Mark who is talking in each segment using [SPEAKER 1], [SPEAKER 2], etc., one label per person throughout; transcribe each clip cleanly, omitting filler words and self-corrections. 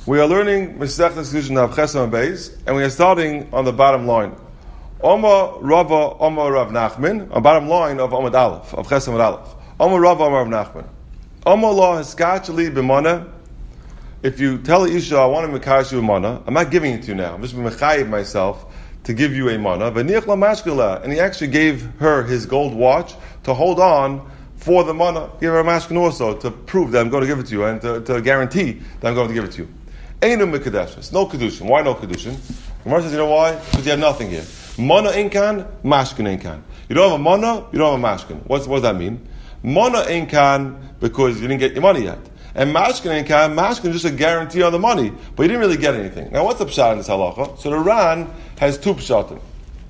[SPEAKER 1] We are learning Masechtas Kedushin Daf Chesam Beis, and we are starting on the bottom line. Omar Rava, Omar Rav Nachman, on bottom line of Amud Aleph, of Chesam Aleph. Omar Rava, Omar Rav Nachman. Omar Allah Haskachali B'mana. If you tell Isha, I want to mekash you a mana, I'm not giving it to you now. I'm just mechayiv myself to give you a mana. V'niach la mashkala, and he actually gave her his gold watch to hold on for the mana. Give her a mashkin also to prove that I'm going to give it to you and to guarantee that I'm going to give it to you. Einu mekadeshes, no kedushin. Why no kedushin? Gemara says, you know why? Because you have nothing here. Mana inkan, mashkin inkan. You don't have a mana, you don't have a mashkin. What does that mean? Mana inkan because you didn't get your money yet. And mashkin inkan, mashkin is just a guarantee on the money, but you didn't really get anything. Now what's the pshat in this halacha? So the Ran has two pshatim.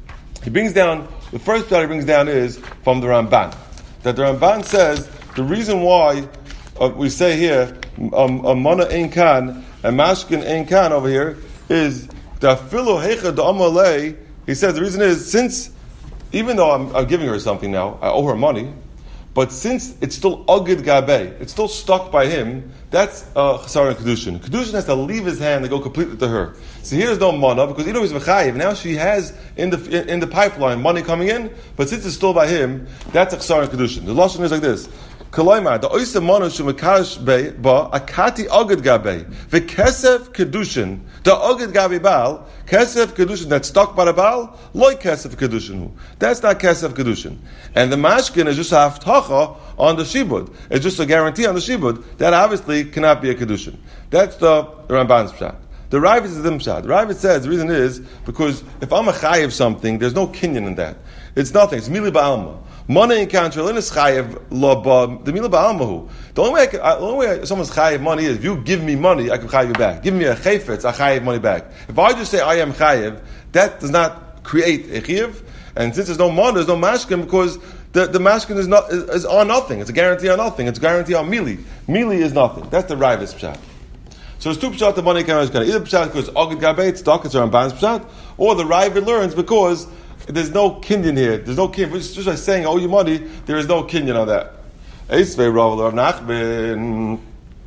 [SPEAKER 1] He brings down, the first pshat he brings down is from the Ramban. That the Ramban says, the reason why we say here, mana inkan, and mashkin inkan over here is the filo hecha da amalei. He says the reason is since even though I'm giving her something now, I owe her money, but since it's still agid gabe, it's still stuck by him. That's chasar and kedushin. Kedushin has to leave his hand and go completely to her. So here's no mana because he's mechayiv. Now she has in the pipeline money coming in, but since it's still by him, that's chasar and kedushin. The lashon is like this. Kalaima, the oisa mana shumakash be ba akati agad gabe v'kesef kedushin the agad gabe bal kesef kedushin that's stuck by the bal loy kesef kedushin. That's not kesef kedushin. And the mashkin is just a haftacha on the shibud. It's just a guarantee on the shibud. That obviously cannot be a kedushin. That's the Ramban's pshat. The Ravid is the pshat. The Ravid says the reason is because if I'm a chayiv something, there's no kinyan in that. It's nothing. It's mili ba'alma. Money in control is chayiv lo the mila ba'almahu. The only way someone's chayiv money is if you give me money, I can chayiv you back. Give me a chayfetz, I chayiv money back. If I just say I am chayiv, that does not create a chayiv. And since there's no money, there's no mashkin because the mashkin is on nothing. It's a guarantee on nothing. It's a guarantee on mili. Mili is nothing. That's the Ravid's pshat. So there's two pshat the money can either pshat because agad gabe it's stuck, it's Ramban's pshat, or the Ravid learns because there's no kinyan here. There's no kinyan. It's just like saying, I owe you money. There is no kinyan on that. Eisvei Rav Nachman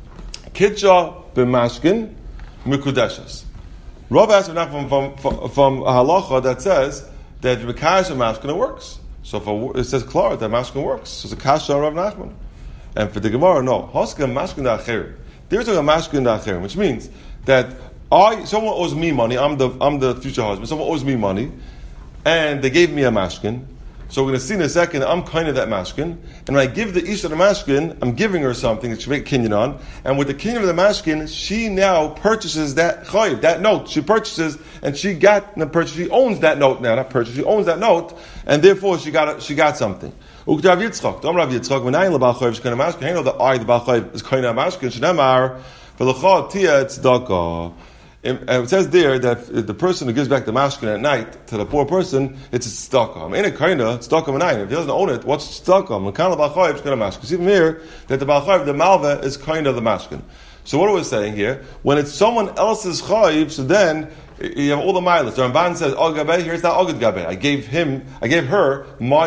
[SPEAKER 1] Kitcha b'mashkin mikudeshes. Rav asked Rav Nachman from a halacha that says that mekash and mashkin it works. So it says klar that mashkin works. So it's a kasha Rav Nachman. And for the Gemara, no. Hoska mashkin da'acherim. There's a mashkin da'acherim, which means that someone owes me money. I'm the future husband. Someone owes me money. And they gave me a mashkin. So we're going to see in a second, I'm kind of that mashkin. And when I give the isha the mashkin, I'm giving her something that she make kinyan on. And with the kinyan of the mashkin, she now purchases that chayiv, that note. She purchases, and she owns that note now. Not purchase, she owns that note. And therefore, she got something. Uktav Yitzchak, Dom Rav Yitzchak, when I know the Baal Chayiv is kind of mashkin, I know that the Baal Chayiv is kind of mashkin, Shnemar, V'lecha tia tzedakah. It says there that the person who gives back the mashkin at night to the poor person, it's a tzedakah. In a kinda, tzedakah at if he doesn't own it, what's tzedakah? Mekana Baal Chayiv is kind of mashkin. See from here that the Baal Chayiv, the malva, is kind of the mashkin. So what are we saying here? When it's someone else's chayiv, so then you have all the mileage. The Ramban says, "Oh gabe, here's not agad gabe. I gave her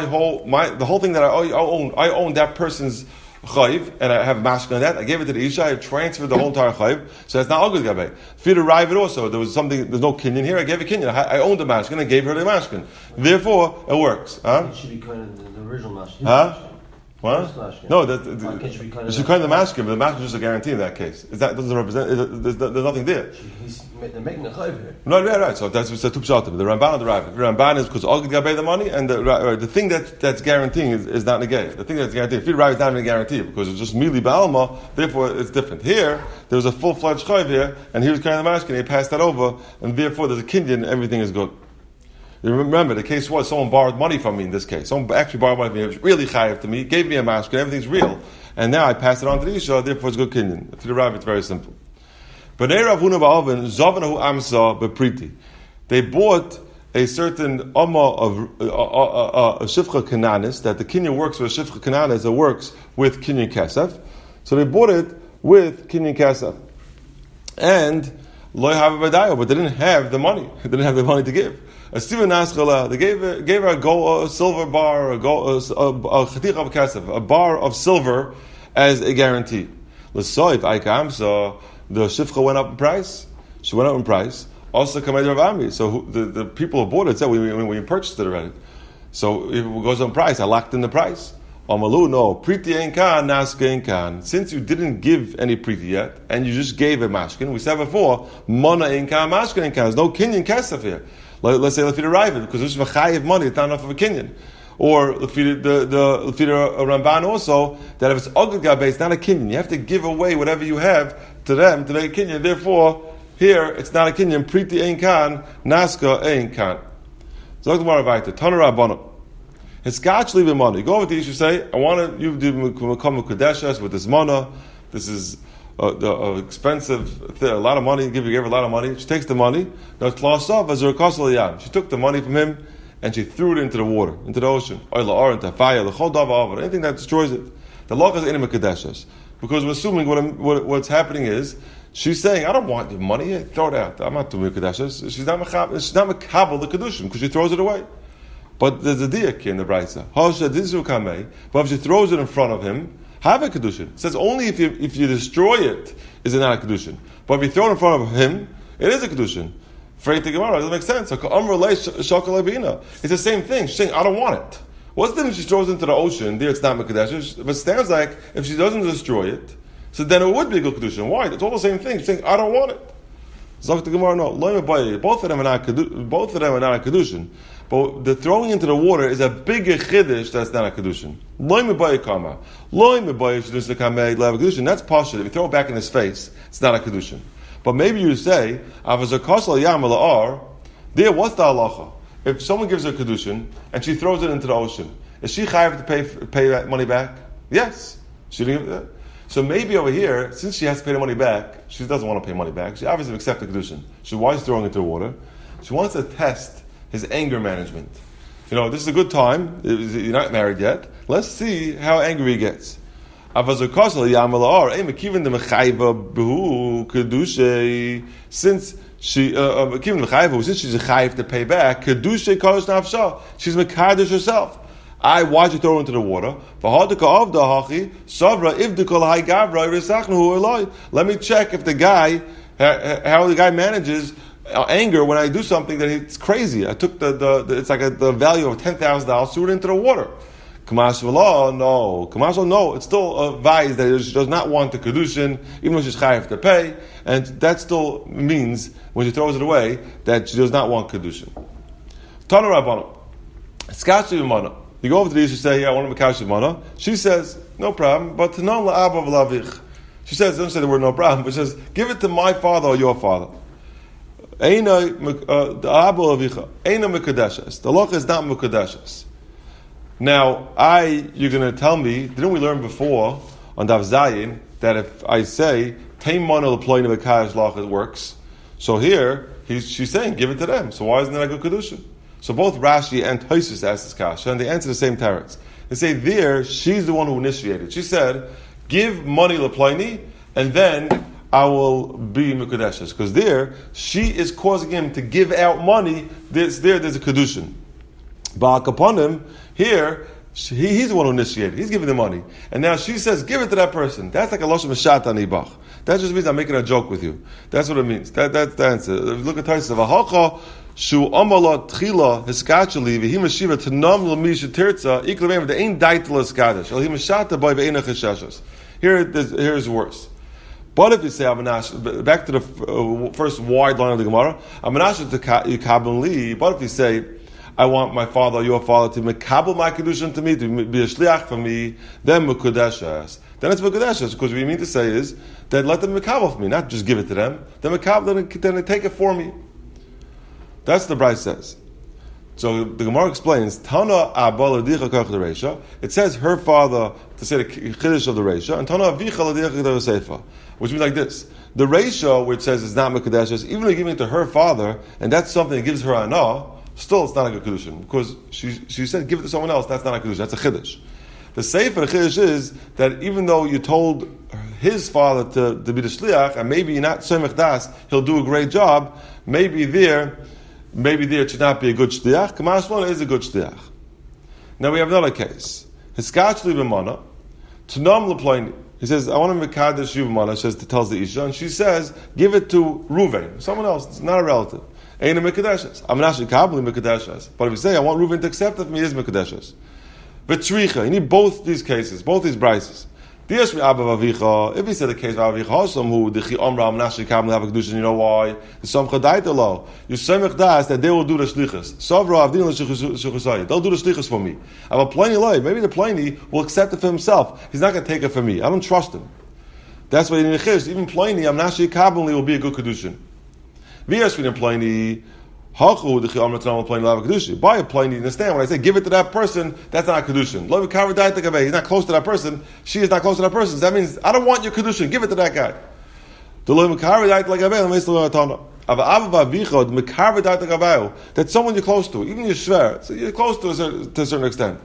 [SPEAKER 1] the whole thing that I own. I own that person's chayiv, and I have mashkin on that. I gave it to the isha. I transferred the whole entire chayiv. So that's not agad gabe. For you to arrive it also, there's no kinyan here. I gave a kinyan. I owned the mashkin. I gave her the mashkin. Therefore, it works.
[SPEAKER 2] It should be kind of the original mashkin.
[SPEAKER 1] Huh? What? No,
[SPEAKER 2] it should be kind
[SPEAKER 1] of the mashkin, but the mashkin is just a guarantee in that case. That doesn't represent. There's nothing there.
[SPEAKER 2] They're making a chayiv here.
[SPEAKER 1] No, right. So that's two pshatim. The Ramban and the Ravid. The Ramban is because agad gabe the money, and the thing that's guaranteeing is not negay. The thing that's guaranteed. If you Ravid, it's not even a guarantee because it's just mili ba'alma. Therefore, it's different. Here, there was a full-fledged chayiv here, and he was carrying the mashkin. He passed that over, and therefore there's a kinyan. Everything is good. Remember, the case was someone borrowed money from me in this case. Someone actually borrowed money from me. It was really chayiv to me. Gave me a mashkin. Everything's real. And now I pass it on to the isha. Therefore, it's good kinyan. To the Rav, it's very simple. B'nei Rav Huna ba'Alvin zavanahu amsa bepriti. They bought a certain amma of a shifcha kananis that the kinyan works with a shifcha kananis that works with kinyan kesef. So they bought it with kinyan kesef. And lo have but they didn't have the money. They didn't have the money to give. A Stephen Naschala, they gave her a silver bar, a chatich of kesef, a bar of silver as a guarantee. L'soif aika amsa the shifcha went up in price. She went up in price. Also, Kamei Rav Ami. So the people who bought it said, we purchased it already. So if it goes on price, I locked in the price. Amalu, no. Priti ein kan, naska ein kan. Since you didn't give any priti yet, and you just gave a mashkin, we said before, mana ein kan, mashkin ein kan. There's no kinyan kesef here. Let's say Lefida Ravid, because there's v'chayiv money, it's not enough of a kinyan. Or Lefida Ramban also, that if it's ogad gabe, it's not a kinyan. You have to give away whatever you have to them to make a kinyan. Therefore, here, it's not a kinyan. Priti ein kan, naska ein kan. So, Gemara Vayta, Tana Rabbana. It's gachli b'mana. You go over to Ish, you say, I want you to become a Kadeshas with this mana. This is expensive thing, a lot of money. You gave her a lot of money. She takes the money. Now, she took the money from him and she threw it into the water, into the ocean. Into fire, anything that destroys it. The law is in Kadeshas. Because we're assuming what's happening is, she's saying, I don't want your money, throw it out. I'm not doing Kadeshas. She's not makabel the Kedushin, because she throws it away. But there's a diak in the Braisa. But if she throws it in front of him, have a kedushin. It says only if you destroy it is it not a kedushin. But if you throw it in front of him, it is a kedushin. Freit the Gemara doesn't make sense. It's the same thing. She's saying I don't want it. What's the difference? She throws it into the ocean. There it's not mekadesh. But it sounds like if she doesn't destroy it, so then it would be a good kedushin. Why? It's all the same thing. She's saying I don't want it. Zok the Gemara no. Both of them are not a kedushin. But the throwing into the water is a bigger chiddush that's not a kedushin. Loy mebayeh kama. Loy mebayeh shedus lekamei lev kedushin. That's partial. If you throw it back in his face, it's not a kedushin. But maybe you say, avazakasal yam la'ar. There, what's the halacha? If someone gives her a kedushin and she throws it into the ocean, is she chayav to pay that money back? Yes. She didn't give that. So maybe over here, since she has to pay the money back, she doesn't want to pay money back. She obviously accepts the kedushin. So why is throwing it into the water? She wants to test his anger management. This is a good time. You're not married yet. Let's see how angry he gets. Since she she's a chayiv to pay back, she's mekadosh herself. Why'd you throw into the water? Let me check if the guy, how the guy manages anger when I do something that it's crazy. I took it's like the value of $10,000, threw it into the water. Kamash no. Kamash no. It's still advised that she does not want the kedushin, even though she's chayav to pay, and that still means when she throws it away that she does not want kedushin. Tana Rabbana, skachli b'mana. You go over to the issue, you say, I want to mekadosh b'mana. She says, no problem, but tanam la'aba v'lavich. She says, doesn't say the word no problem, but she says, give it to my father or your father. The law is not mukadeshes. Now, you're going to tell me, didn't we learn before on Dav Zayin that if I say Teim Mana L'Ployne B'Kadosh Lach, it works? So here she's saying give it to them. So why isn't that a good kedushin? So both Rashi and Tosfos ask this kasha, and they answer the same teretz. They say there she's the one who initiated. She said, give money L'Ployne, and then I will be Mekudeshes. Because there, she is causing him to give out money. There's a Kedushin. Ba'ak upon him, here, he's the one who initiated. He's giving the money. And now she says, give it to that person. That's like a Loshem Mashat Anibach. That just means I'm making a joke with you. That's what it means. That's the answer. If you look at Tosfos, V'hacha, Shu Amala Tchila, Hiskachali, V'hi Mashiva, Tanam L'misha Tirtza, Iklavim, the Ein Daitla Skadish, Al Hi Mashata Boy V'eina Cheshashas. Here's worse. But if you say, back to the first wide line of the Gemara, but if you say, I want my father or your father to mekabel my kedushin to me, to be a shliach for me, then mekudeshes. Then it's mekudeshes, because what you mean to say is that let them mekabel for me, not just give it to them. Then they take it for me. That's what the Braisa says. So the Gemara explains, Tana Abba l'dicha kach the Reisha. It says her father to say the chiddush of the Reisha, and Tana Avicha l'dicha the Seifa. Which means like this: the Reisha, which says it's not mekudeshes, even though giving it to her father, and that's something that gives her anah, still it's not a good kedushin because she said give it to someone else. That's not a kedushin. That's a chiddush. The Seifa the chiddush is that even though you told his father to be the shliach, and maybe you're not soimech das, he'll do a great job. Maybe there it should not be a good shliach. Kamash Lona is a good shliach. Now we have another case. Hiskachli b'mana, Tanam L'Ployne. He says, I want to mekadesh Yuvamana, tells the Isha, and she says, give it to Ruvain, someone else, it's not a relative. Ain't a mekadeshes. I'm not kabli mekadeshes. But if you say, I want Ruvain to accept it from me, is mekadeshes. V'tzricha, you need both these cases, both these brises. If he said the case of Avicha, who the Omra Amnashi Kabli have a kedushin, you know why? The Samcha Daitalo. You semich das that they will do the shlichus. Savra Avdin l'shlichusay. They'll do the shlichus for me. I have a Pliny life. Maybe the Pliny will accept it for himself. He's not going to take it for me. I don't trust him. That's why in the Chish, even Pliny Amnashi Kabli will be a good kedushin. V'yashvin Pliny. Buy a plane, you understand when I say give it to that person, that's not a kedushin. He's not close to that person, she is not close to that person. So that means I don't want your kedushin, give it to that guy. That's someone you're close to, even you're shver, so you're close to a certain extent.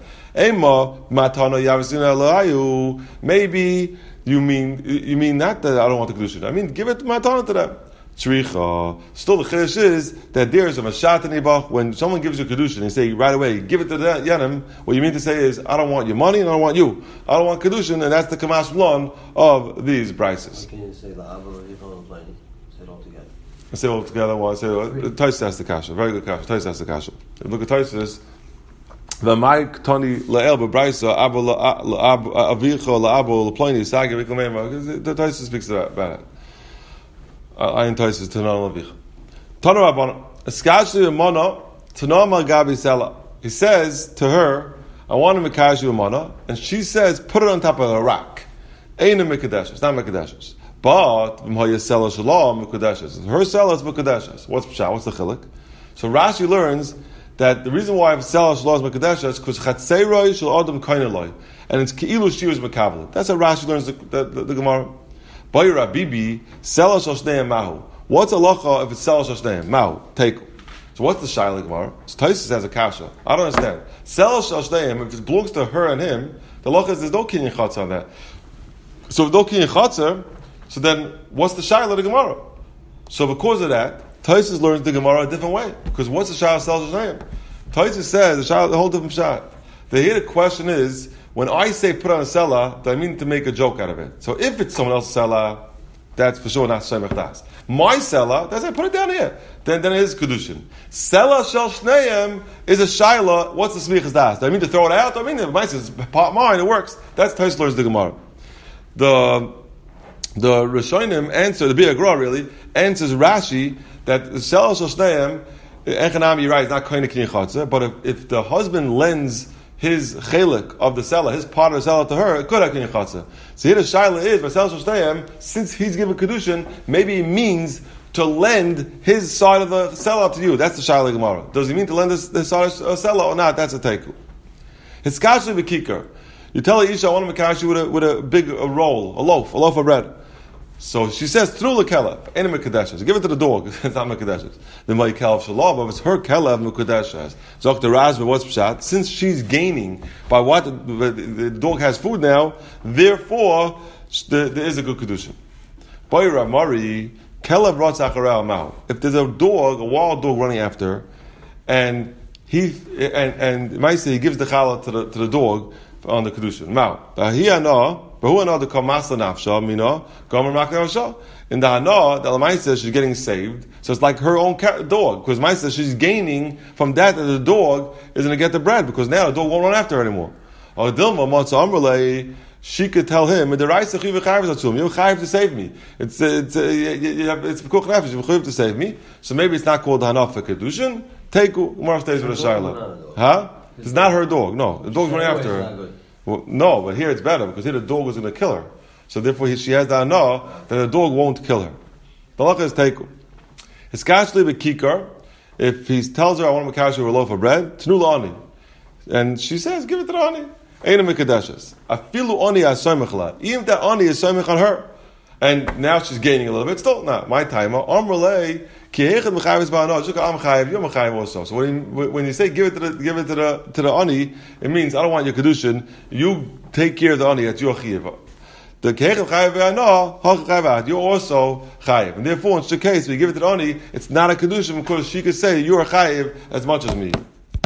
[SPEAKER 1] Maybe you mean not that I don't want the kedushin. I mean give it matana to them. Tzricha. Still, the chiddush is that there is a mashat nibach. When someone gives you kedushin, they say right away, give it to the yanim. What you mean to say is, I don't want your money and I don't want you. I don't want kedushin, and that's the kamash blon of these brises.
[SPEAKER 2] Can you say la'ava or yifon pliny? Say it all together.
[SPEAKER 1] Say it all together. Well, say Tosfos has the kasha. Very good kasha. Tosfos has the kasha. Look at Tosfos. The Mike Tony Lael Bebraisa Abu Avicha La'abu Pliny Sagi Vikamema. The Tosfos speaks about it. I entice to Tanah Lavich. Tanah Rabbanah. Eskashli Amana, Tanah Magabi Sela. He says to her, I want to mekash you Amana, and she says, put it on top of a rock. Ain't a Mekadeshes, not Mekadeshes. But, Mhaya Sela Shalom, Mekadeshes. Her Sela is Mekadeshes. What's Pshat? What's the chilik? So Rashi learns that the reason why Sela Shalom is Mekadeshes is because Chatzeiroi Shal Adam Kainaloi. And it's Ki'ilu she was Mekabel. That's how Rashi learns the Gemara. Bayra Bibi, Sela Shoshnei Mahu. What's halacha if it's Sela Shoshnei Mahu? Take. So what's the Shaila Gemara? So Tosfos has a kasha. I don't understand. Sela Shoshnei, if it belongs to her and him, the halacha is there's no kinyan chatzah on that. So if no kinyan chatzah, so then what's the Shaila of the Gemara? So because of that, Tosfos learns the Gemara a different way. Because what's the Shaila of Sela Shoshnei? Tosfos says the Shaila, the whole different shot. The question is, when I say put on a sela, do I mean to make a joke out of it? So if it's someone else's sela, that's for sure not shemech das. My sela, that's I put it down here. Then it is kedushin. Sela shel shneim is a shaila. What's the smichas das? Do I mean to throw it out? I mean the mice is part mine. It works. That's Tosfos learns the Gemara. The Rishonim answer the Bia Gra really answers Rashi that sela shel shneim echanami right is not koine kinyan chatzah, but if the husband lends his chelik of the seller, his part of the seller to her, it could have kinyan chatzah. So here the shaila is, but since he's given kedushin, maybe it means to lend his side of the seller to you. That's the shaila Gemara. Does he mean to lend the side of the seller or not? That's a teiku. His kashli v'kikar. You tell the isha, I want to mekash you with a big roll, a loaf of bread. So she says, through the kelef, ain't a mekadeshes. Give it to the dog. It's not mekadeshes. The my kelef shalom, but it's her kelef mekadeshes. Zok the Razva, what's pshat? Since she's gaining by what the dog has food now, therefore there is a good kedushin. Boy Ramari, kelef rotz acharei mao. If there's a wild dog running after her, and Maisa, he gives the challah to the dog on the kedushin. Mao. In the Hana, the Lamaisa, she's getting saved. So it's like her own dog. Because Maisa, she's gaining from that the dog is going to get the bread. Because now the dog won't run after her anymore. Or Dilma, Matzah Amrulay, she could tell him, you're chayiv to save me. It's pekuch nefesh, you're chayiv to save me. So maybe it's not called Hana for Kedushin. Teiku, Gemara stays with a Shaila. Huh? It's not her dog. No, the dog's running after her. Well, no, but here it's better because here the dog is going to kill her. So therefore she has the Hana that the dog won't kill her. The halacha is Teiku. His kashli b'kikar, if he tells her, I want to mekash you a loaf of bread, tnu la'ani. And she says, give it to the ani. Ain't a mekadeshes. Afilu ani asoymech la. Even that ani is soymech on her. And now she's gaining a little bit. Still not my timer. Amrulay ki hechad mechayiv is ba'ana. Zuka am chayiv. You're mechayiv also. So when you say give it to the ani, it means I don't want your kedushin. You take care of the ani. That's your chayiv. The kehechad chayiv ba'ana hach chayiv. You're also chayiv. And therefore, in such a case, when you give it to the ani, it's not a kedushin because she could say you're a chayiv as much as me.